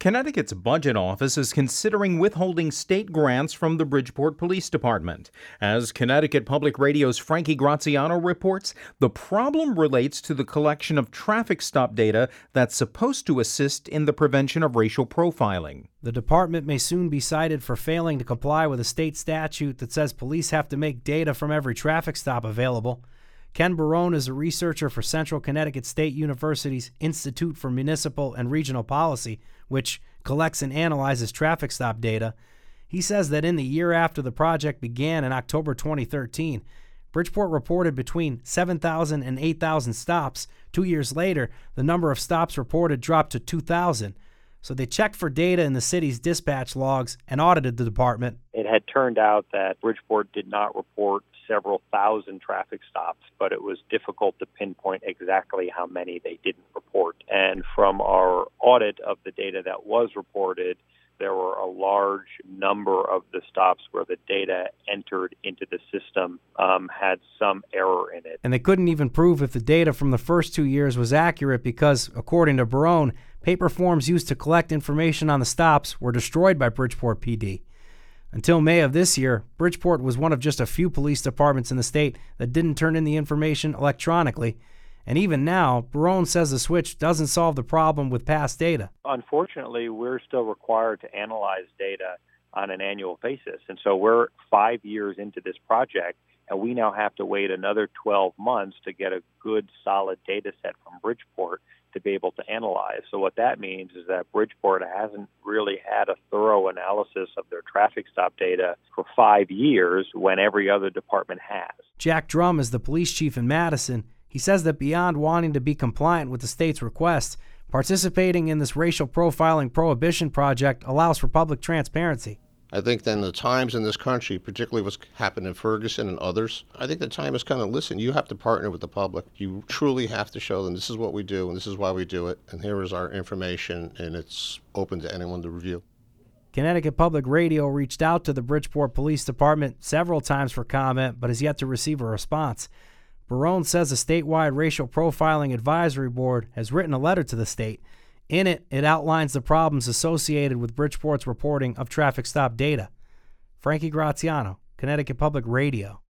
Connecticut's budget office is considering withholding state grants from the Bridgeport Police Department. As Connecticut Public Radio's Frankie Graziano reports, the problem relates to the collection of traffic stop data that's supposed to assist in the prevention of racial profiling. The department may soon be cited for failing to comply with a state statute that says police have to make data from every traffic stop available. Ken Barone is a researcher for Central Connecticut State University's Institute for Municipal and Regional Policy, which collects and analyzes traffic stop data. He says that in the year after the project began in October 2013, Bridgeport reported between 7,000 and 8,000 stops. 2 years later, the number of stops reported dropped to 2,000. So they checked for data in the city's dispatch logs and audited the department. It had turned out that Bridgeport did not report several thousand traffic stops, but it was difficult to pinpoint exactly how many they didn't report. And from our audit of the data that was reported, there were a large number of the stops where the data entered into the system had some error in it. And they couldn't even prove if the data from the first 2 years was accurate because, according to Barone, paper forms used to collect information on the stops were destroyed by Bridgeport PD. Until May of this year, Bridgeport was one of just a few police departments in the state that didn't turn in the information electronically. And even now, Barone says the switch doesn't solve the problem with past data. Unfortunately, we're still required to analyze data on an annual basis. And so we're 5 years into this project, and we now have to wait another 12 months to get a good, solid data set from Bridgeport to be able to analyze. So what that means is that Bridgeport hasn't really had a thorough analysis of their traffic stop data for 5 years when every other department has. Jack Drum is the police chief in Madison. He says that beyond wanting to be compliant with the state's request, participating in this racial profiling prohibition project allows for public transparency. I think then the times in this country, particularly what's happened in Ferguson and others, I think the time is kind of, listen, you have to partner with the public. You truly have to show them this is what we do and this is why we do it, and here is our information, and it's open to anyone to review. Connecticut Public Radio reached out to the Bridgeport Police Department several times for comment, but has yet to receive a response. Barone says the statewide Racial Profiling Advisory Board has written a letter to the state. In it, it outlines the problems associated with Bridgeport's reporting of traffic stop data. Frankie Graziano, Connecticut Public Radio.